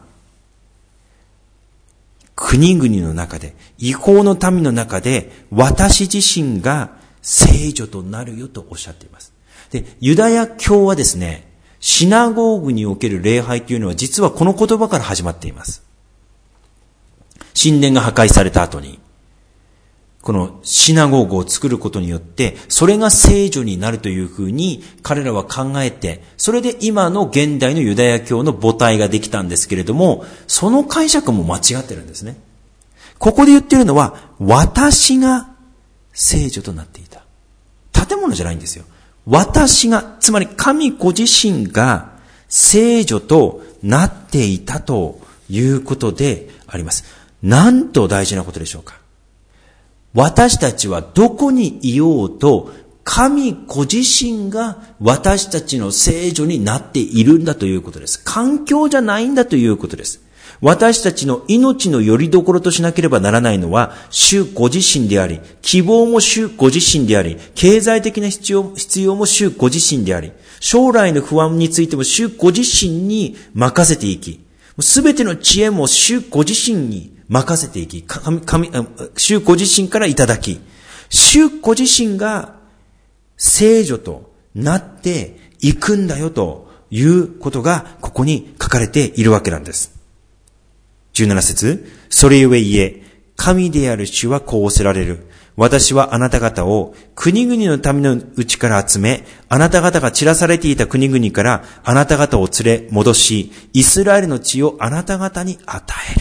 国々の中で、違法の民の中で、私自身が聖女となるよとおっしゃっています。で、ユダヤ教はですね、シナゴーグにおける礼拝というのは実はこの言葉から始まっています。神殿が破壊された後に、このシナゴーグを作ることによって、それが聖女になるというふうに彼らは考えて、それで今の現代のユダヤ教の母体ができたんですけれども、その解釈も間違ってるんですね。ここで言ってるのは、私が聖女となっていた。建物じゃないんですよ。私が、つまり神ご自身が聖女となっていたということであります。なんと大事なことでしょうか。 私たちはどこにいようと、神ご自身が私たちの聖女になっているんだということです。環境じゃないんだということです。私たちの命の拠り所としなければならないのは、主ご自身であり、希望も主ご自身であり、経済的な必要、必要も主ご自身であり、将来の不安についても主ご自身に任せていき、すべての知恵も主ご自身に任せていき、神、神、主ご自身からいただき、主ご自身が聖女となっていくんだよということがここに書かれているわけなんです。じゅうなな節、それゆえ言え、神である主はこうおせられる。私はあなた方を国々の民のうちから集め、あなた方が散らされていた国々からあなた方を連れ戻し、イスラエルの地をあなた方に与える。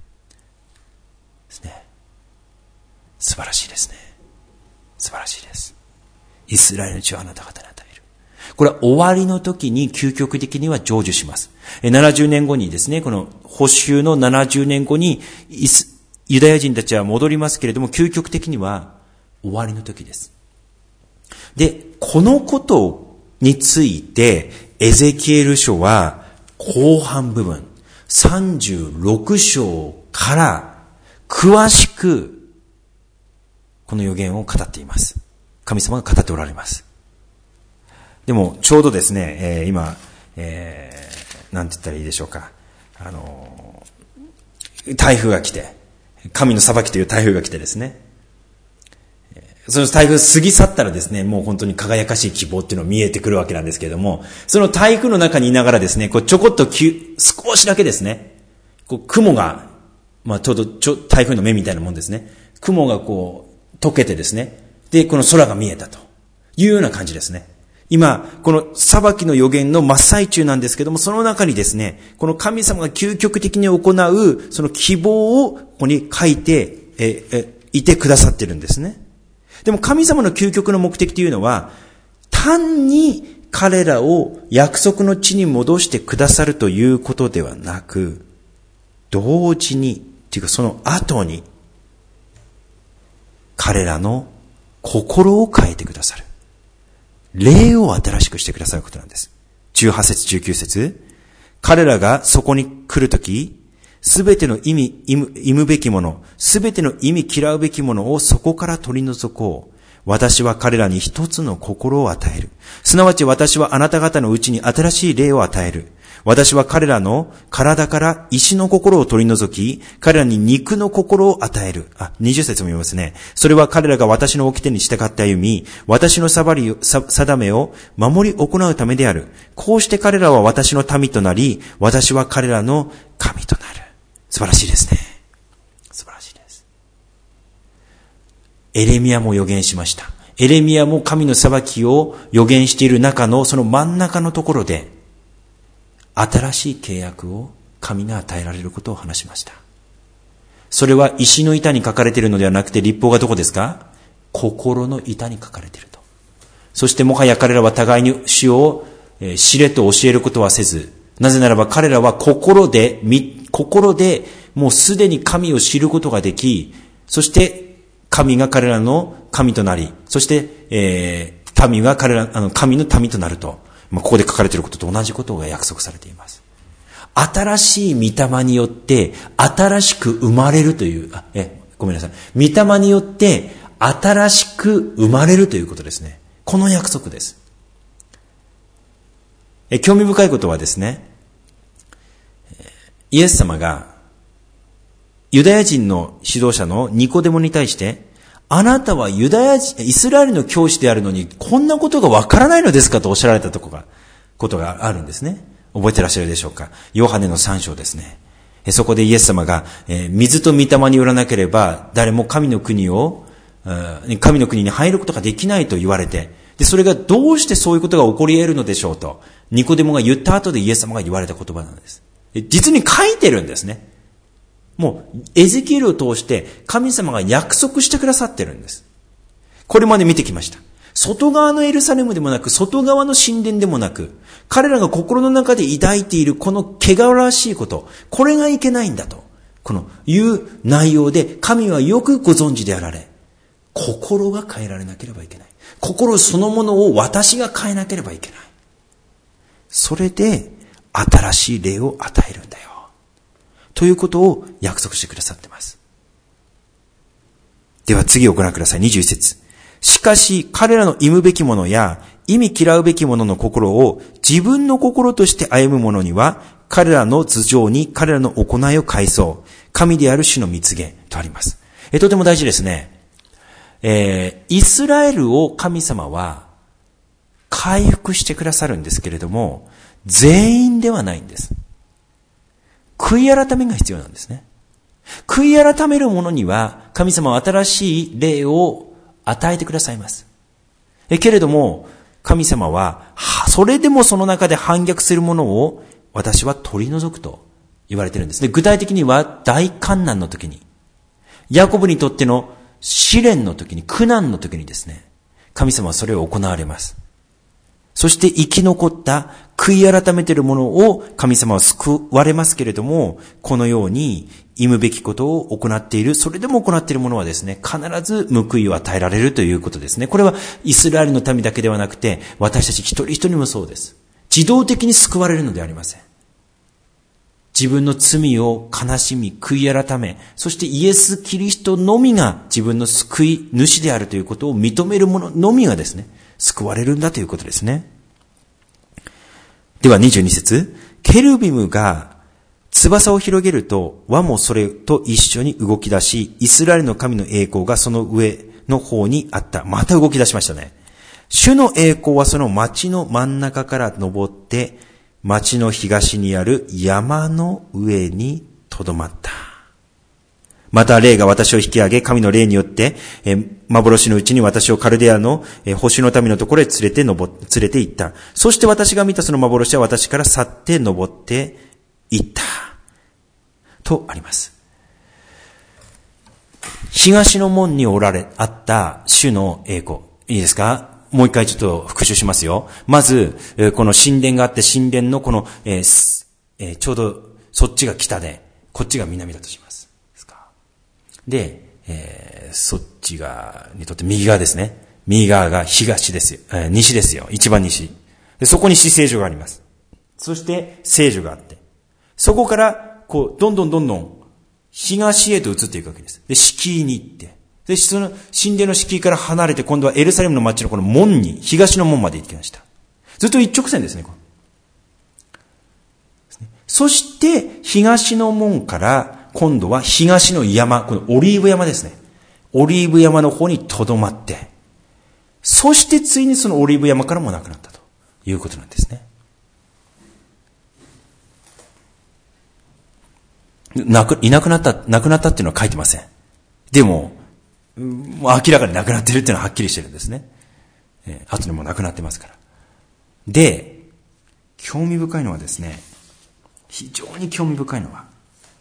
ですね。素晴らしいですね。素晴らしいです。イスラエルの地をあなた方に与える。これは終わりの時に究極的には成就します。ななじゅうねんごにですね、この補修のななじゅうねんごにイスユダヤ人たちは戻りますけれども、究極的には終わりの時です。で、このことについて、エゼキエル書は後半部分、さんじゅうろく章から詳しくこの予言を語っています。神様が語っておられます。でも、ちょうどですね、えー、今、えー、なんて言ったらいいでしょうか。あのー、台風が来て、神の裁きという台風が来てですね。その台風過ぎ去ったらですね、もう本当に輝かしい希望っていうのが見えてくるわけなんですけれども、その台風の中にいながらですね、こうちょこっとき少しだけですね、こう雲が、まあちょうどちょ台風の目みたいなもんですね。雲がこう溶けてですね、で、この空が見えたというような感じですね。今、この裁きの予言の真っ最中なんですけども、その中にですね、この神様が究極的に行う、その希望をここに書いて、え、え、いてくださってるんですね。でも神様の究極の目的というのは、単に彼らを約束の地に戻してくださるということではなく、同時に、っていうかその後に、彼らの心を変えてくださる。霊を新しくしてくださることなんです。じゅうはち節じゅうきゅう節、彼らがそこに来るとき、すべての意味、意む、意むべきもの、すべての意味嫌うべきものをそこから取り除こう。私は彼らに一つの心を与える。すなわち私はあなた方のうちに新しい霊を与える。私は彼らの体から石の心を取り除き、彼らに肉の心を与える。あ、にじゅう節も言いますね。それは彼らが私の掟に従って歩み、私の定り、定めを守り行うためである。こうして彼らは私の民となり、私は彼らの神となる。素晴らしいですね。素晴らしいです。エレミヤも予言しました。エレミヤも神の裁きを予言している中のその真ん中のところで、新しい契約を神が与えられることを話しました。それは石の板に書かれているのではなくて、律法がどこですか？心の板に書かれていると。そしてもはや彼らは互いに主を知れと教えることはせず、なぜならば彼らは心で、心でもうすでに神を知ることができ、そして神が彼らの神となり、そして、えー、民が彼ら、あの、神の民となると。まあ、ここで書かれていることと同じことが約束されています。新しい御霊によって、新しく生まれるという、あ、え、ごめんなさい。御霊によって、新しく生まれるということですね。この約束です。え、興味深いことはですね、イエス様が、ユダヤ人の指導者のニコデモに対して、あなたはユダヤ人、イスラエルの教師であるのに、こんなことがわからないのですかとおっしゃられたとこが、ことがあるんですね。覚えてらっしゃるでしょうか。ヨハネのさん章ですね。そこでイエス様が、えー、水と御霊によらなければ、誰も神の国を、神の国に入ることができないと言われて、で、それがどうしてそういうことが起こり得るのでしょうと、ニコデモが言った後でイエス様が言われた言葉なんです。実に書いてるんですね。もう、エゼキエルを通して神様が約束してくださってるんです。これまで見てきました。外側のエルサレムでもなく、外側の神殿でもなく、彼らが心の中で抱いているこの汚らしいこと、これがいけないんだと、このいう内容で神はよくご存知であられ、 心が変えられなければいけない。心そのものを私が変えなければいけない。それで新しい霊を与えるんだよ。ということを約束してくださっています。では次をご覧ください。にじゅういち節。しかし彼らの忌むべきものや忌み嫌うべきものの心を自分の心として歩む者には彼らの頭上に彼らの行いを返そう。神である主の蜜源とあります。え、とても大事ですね。えー、イスラエルを神様は回復してくださるんですけれども、全員ではないんです。悔い改めが必要なんですね。悔い改める者には神様は新しい霊を与えてくださいます。えけれども神様はそれでもその中で反逆するものを私は取り除くと言われているんですね。具体的には大患難の時に、ヤコブにとっての試練の時に、苦難の時にですね、神様はそれを行われます。そして生き残った悔い改めているものを神様は救われますけれども、このように忌むべきことを行っている、それでも行っているものはですね、必ず報いを与えられるということですね。これはイスラエルの民だけではなくて、私たち一人一人もそうです。自動的に救われるのではありません。自分の罪を悲しみ、悔い改め、そしてイエス・キリストのみが自分の救い主であるということを認める者のみがですね、救われるんだということですね。ではにじゅうに節。ケルビムが翼を広げると、輪もそれと一緒に動き出し、イスラエルの神の栄光がその上の方にあった。また動き出しましたね。主の栄光はその町の真ん中から登って、町の東にある山の上にとどまった。また霊が私を引き上げ、神の霊によって、えー、幻のうちに私をカルデアの、えー、星の民のところへ連れて登、連れて行った。そして私が見たその幻は私から去って登って行った。とあります。東の門におられ、あった主の栄光。いいですか？もう一回ちょっと復習しますよ。まず、この神殿があって、神殿のこの、えーえー、ちょうどそっちが北で、こっちが南だとします。で、えー、そっちが、にとって右側ですね。右側が東ですよ。えー、西ですよ。一番西。で、そこに至聖所があります。そして、聖所があって。そこから、こう、どんどんどんどん、東へと移っていくわけです。で、敷居に行って。で、その、神殿の敷居から離れて、今度はエルサレムの町のこの門に、東の門まで行きました。ずっと一直線ですね。そして、東の門から、今度は東の山、このオリーブ山ですね。オリーブ山の方に留まって、そしてついにそのオリーブ山からもなくなったということなんですね。なく、いなくなった、なくなったっていうのは書いてません。でも、もう明らかになくなってるっていうのははっきりしてるんですね。えー、後でもうなくなってますから。で、興味深いのはですね、非常に興味深いのは、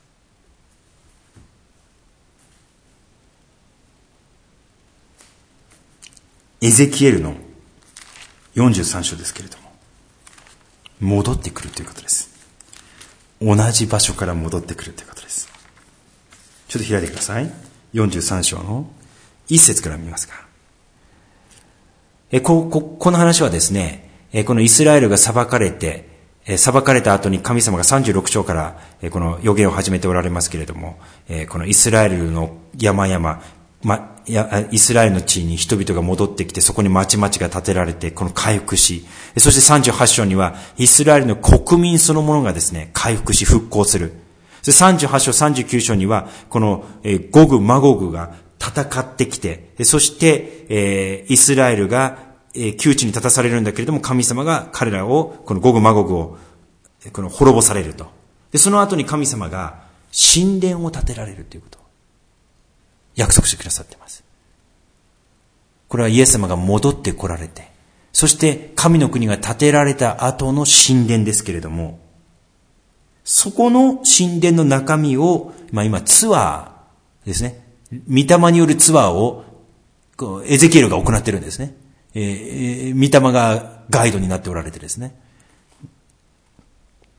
エゼキエルのよんじゅうさん章ですけれども、戻ってくるということです。同じ場所から戻ってくるということです。ちょっと開いてください。よんじゅうさん章の一節から見ますか。えこここの話はですね、えこのイスラエルが裁かれて、え裁かれた後に神様がさんじゅうろく章からえこの予言を始めておられますけれども、えこのイスラエルの山々、ま、やイスラエルの地に人々が戻ってきて、そこに町々が建てられて、この回復し、そしてさんじゅうはち章にはイスラエルの国民そのものがですね、回復し復興する。さんじゅうはち章、さんじゅうきゅう章にはこのゴグマゴグが戦ってきて、そして、えー、イスラエルが、えー、窮地に立たされるんだけれども、神様が彼らを、このゴグマゴグを、この滅ぼされると。で、その後に神様が神殿を建てられるということを約束してくださっています。これはイエス様が戻って来られて、そして神の国が建てられた後の神殿ですけれども、そこの神殿の中身を、まあ今ツアーですね。御霊によるツアーをエゼキエルが行っているんですね。えー、御霊がガイドになっておられてですね。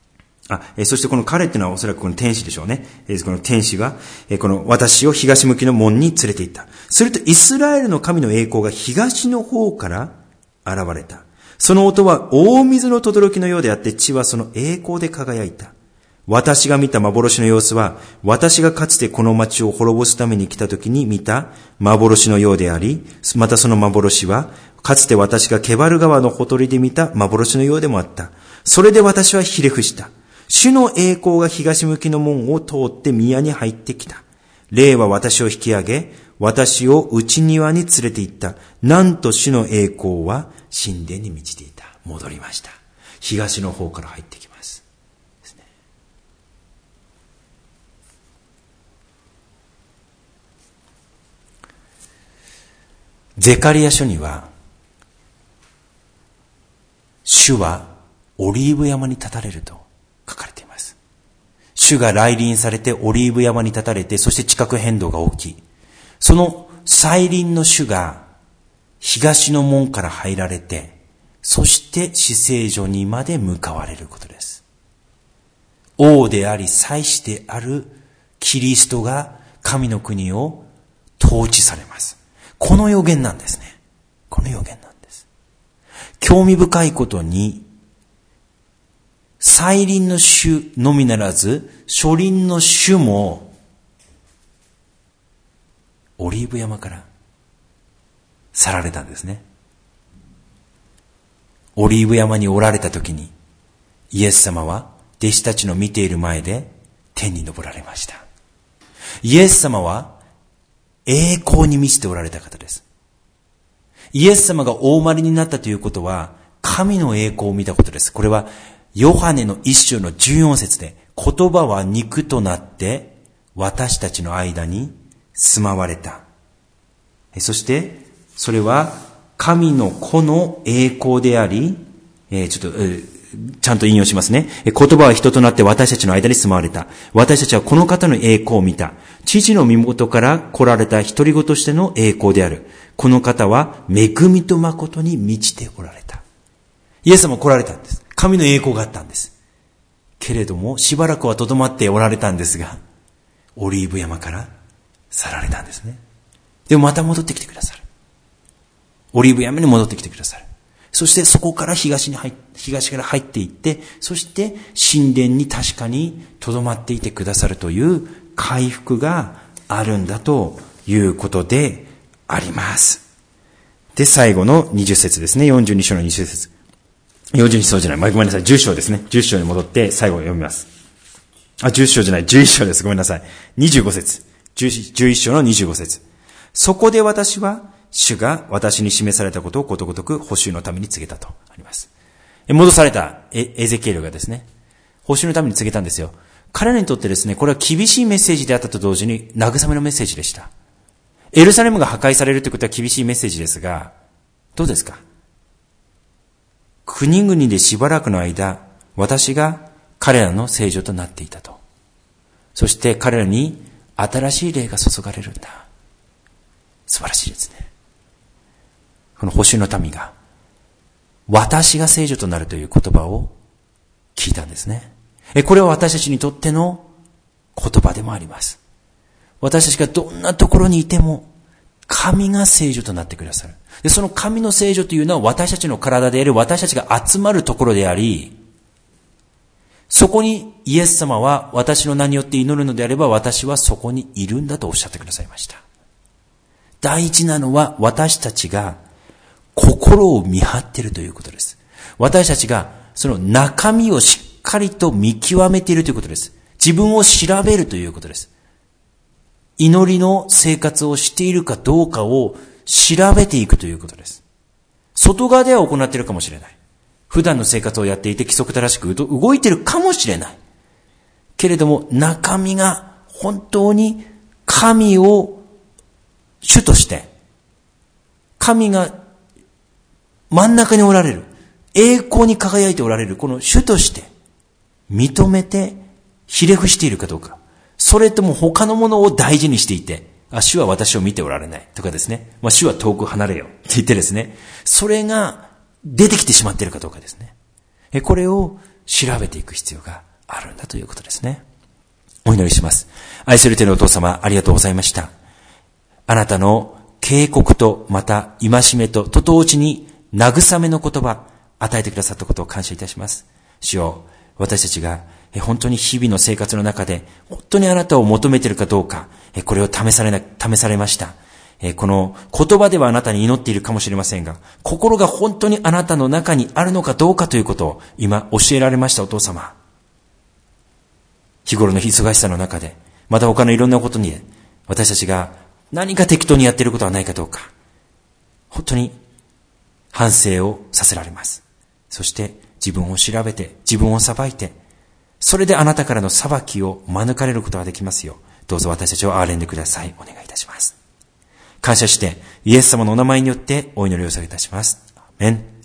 あ、えー、そしてこの彼っていうのはおそらくこの天使でしょうね。えー、この天使が、えー、この私を東向きの門に連れて行った。するとイスラエルの神の栄光が東の方から現れた。その音は大水の轟のようであって、地はその栄光で輝いた。私が見た幻の様子は、私がかつてこの町を滅ぼすために来た時に見た幻のようであり、またその幻は、かつて私がケバル川のほとりで見た幻のようでもあった。それで私はひれ伏した。主の栄光が東向きの門を通って宮に入ってきた。霊は私を引き上げ、私を内庭に連れて行った。なんと主の栄光は神殿に満ちていた。戻りました。東の方から入ってきます。ですね。ゼカリヤ書には、主はオリーブ山に立たれると書かれています。主が来臨されてオリーブ山に立たれて、そして地殻変動が起き、その再臨の主が東の門から入られて、そして至聖所にまで向かわれることです。王であり祭司であるキリストが神の国を統治されます。この予言なんですね。この予言なんです。興味深いことに、再臨の主のみならず、初臨の主も、オリーブ山から去られたんですね。オリーブ山におられた時に、イエス様は弟子たちの見ている前で天に昇られました。イエス様は栄光に満ちておられた方です。イエス様がお生まれになったということは、神の栄光を見たことです。これは、ヨハネの一章のじゅうよん節で、言葉は肉となって私たちの間に住まわれた。そして、それは神の子の栄光であり、えー、ちょっと、えー、ちゃんと引用しますね。言葉は人となって私たちの間に住まわれた。私たちはこの方の栄光を見た。父の身元から来られた独り子としての栄光である。この方は恵みと誠に満ちておられた。イエス様来られたんです。神の栄光があったんです。けれども、しばらくはとどまっておられたんですが、オリーブ山から去られたんですね。でもまた戻ってきてくださる。オリーブ山に戻ってきてくださる。そしてそこから東に入っ、東から入っていって、そして神殿に確かにとどまっていてくださるという回復があるんだということであります。で、最後のにじゅっ節ですね。よんじゅうに章のにじゅっ節。よんじゅうに章じゃない。ごめんなさい。じゅっ章ですね。じゅっ章に戻って最後読みます。あ、じゅっ章じゃない。じゅういち章です。ごめんなさい。にじゅうご節。じゅういち章のにじゅうご節。そこで私は、主が私に示されたことをことごとく補修のために告げたとあります。戻されたエ, エゼキエルがですね、補修のために告げたんですよ。彼らにとってですね、これは厳しいメッセージであったと同時に慰めのメッセージでした。エルサレムが破壊されるということは厳しいメッセージですが、どうですか？国々でしばらくの間、私が彼らの聖女となっていたと。そして彼らに新しい霊が注がれるんだ。素晴らしいですね。この補修の民が、私が聖女となるという言葉を聞いたんですね。これは私たちにとっての言葉でもあります。私たちがどんなところにいても、神が聖女となってくださる。で、その神の聖女というのは私たちの体である、私たちが集まるところであり、そこにイエス様は私の名によって祈るのであれば、私はそこにいるんだとおっしゃってくださいました。大事なのは私たちが心を見張っているということです。私たちがその中身をしっかりと見極めているということです。自分を調べるということです。祈りの生活をしているかどうかを調べていくということです。外側では行っているかもしれない。普段の生活をやっていて規則正しく動いているかもしれない。けれども中身が本当に神を主として、神が真ん中におられる、栄光に輝いておられるこの主として認めてひれ伏しているかどうか。それとも他のものを大事にしていて、あ、主は私を見ておられないとかですね。まあ、主は遠く離れよって言ってですね。それが出てきてしまっているかどうかですね。これを調べていく必要があるんだということですね。お祈りします。愛する天のお父様、ありがとうございました。あなたの警告とまた戒めとと同時に慰めの言葉与えてくださったことを感謝いたします。主よ、私たちが本当に日々の生活の中で本当にあなたを求めているかどうか、これを試されな、試されました。この言葉ではあなたに祈っているかもしれませんが、心が本当にあなたの中にあるのかどうかということを今教えられました。お父様、日頃の忙しさの中で、また他のいろんなことに私たちが何か適当にやっていることはないかどうか、本当に反省をさせられます。そして自分を調べて、自分を裁いて、それであなたからの裁きを免れることができますよう、どうぞ私たちを憐れんでください。お願いいたします。感謝してイエス様のお名前によってお祈りをさげいたします。アーメン。